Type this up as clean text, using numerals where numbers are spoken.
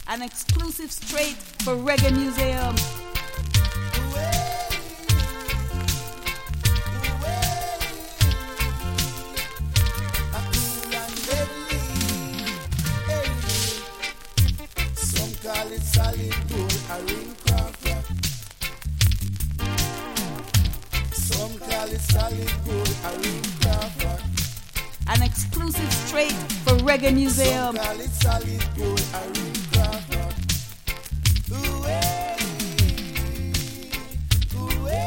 An exclusive straight for Reggae Museum. Some call it solid gold, a ring cracker. Some call it solid gold, a ring cracker. An exclusive straight for Reggae Museum. Some call it solid gold, a ring